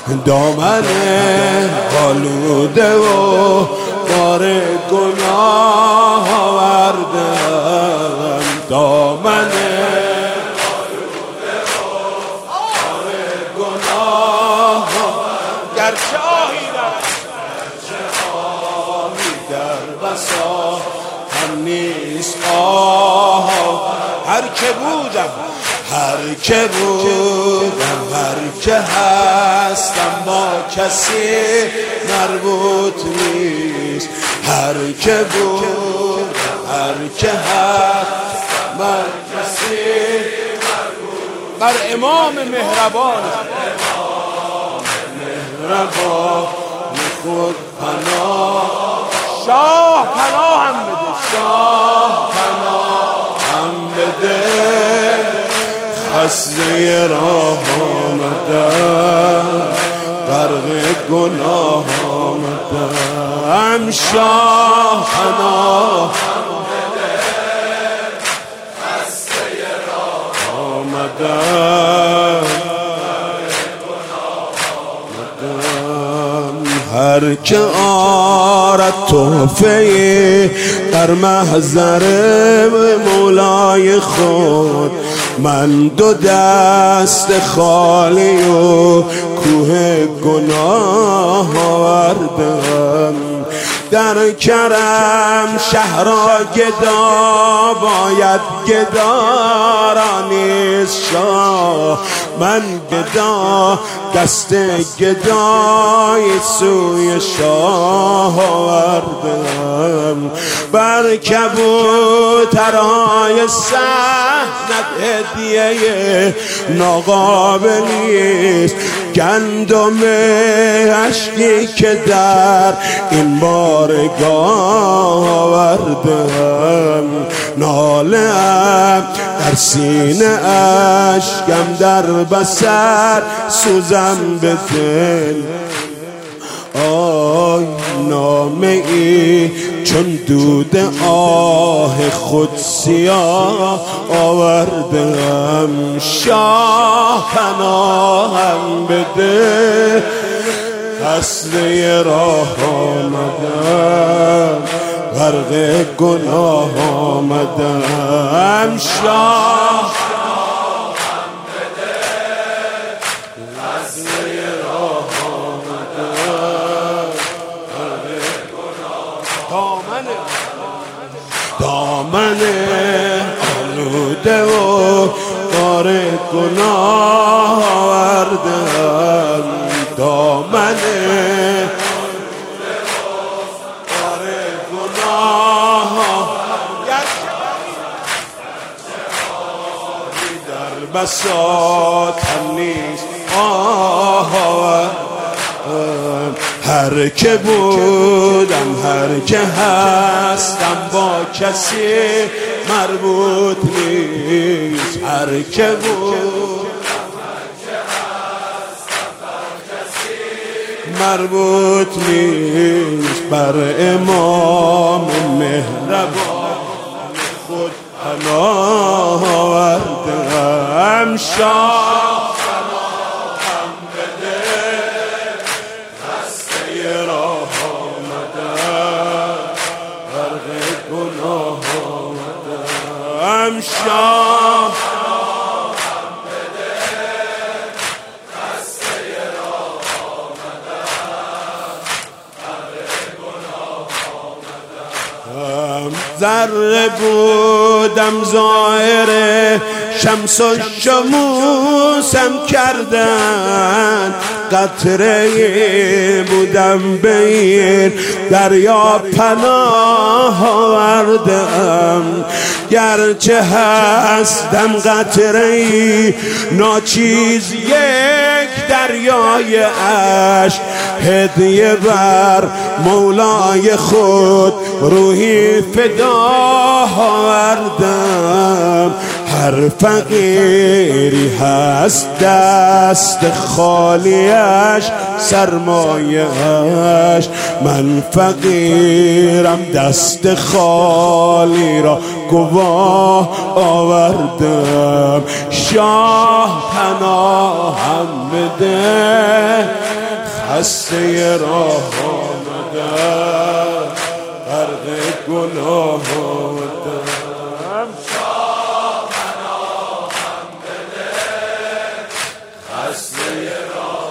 دامن آلوده و بار گناه آوردم، دامن آلوده و بار گناه گرچه آهی در بسا هم نیست آه. هر که بودم هر که هستم با کسی مربوط نیست. هر که هست بر کسی مربوط، بر امام مهربان خود پناه. شاه پناه هم بده، شاه پناه هم بده. خسته راه آمدم، غرق گناه آمدم. شاه پناه هم بده، خسته راه آمدم. هر که آرد تحفه در محضر مولای خود، من دو دست خالی و کوه گناه آوردم. در کرم شهرا گدا باید گدارانیست شاه. من گدا دست گدای سوی شاه آوردم. بر کبوترهای سحنت هدیه ناقابلیست. گندم اشکی که در این بارگاه آوردم. ناله‌ام در سینه، اشکم در بصر، سوزم به دل. آی نامه ای چون دود آه خود سیاه آوردم. شاه پناهم بده، خسته راه آمدم، غرق گناه آمدم. شاه پناهم بده، خسته راه آمدم، غرق گناه. دامن آلوده و بار گناه آوردم. دامن بساط هم نیست آه. هر که بودم هر که هستم با کسی مربوط نیست. هر که بودم هر که هستم با کسی مربوط نیست. بر امام مهربان خود پناه آوردم. شاه پناهم بده، خسته راه آمدم، غرق گناه آمدم. شاه پناهم بده، خسته راه آمدم، غرق گناه آمدم. ذره بودم ظاهر شمس و شموسم کردن، قطره بودم به این دریا پناه آوردم. گرچه هستم قطره‌ای ناچیز یک دریای اشک، هدیه بر مولای خود روحی فدا آوردم. گر فقیری هست دست خالیش سرمایه‌اش، من فقیرم دست خالی را گواه آوردم. شاه پناهم بده خسته راه آمدم، غرق گناه آمدم. شاه پناهم بده خسته راه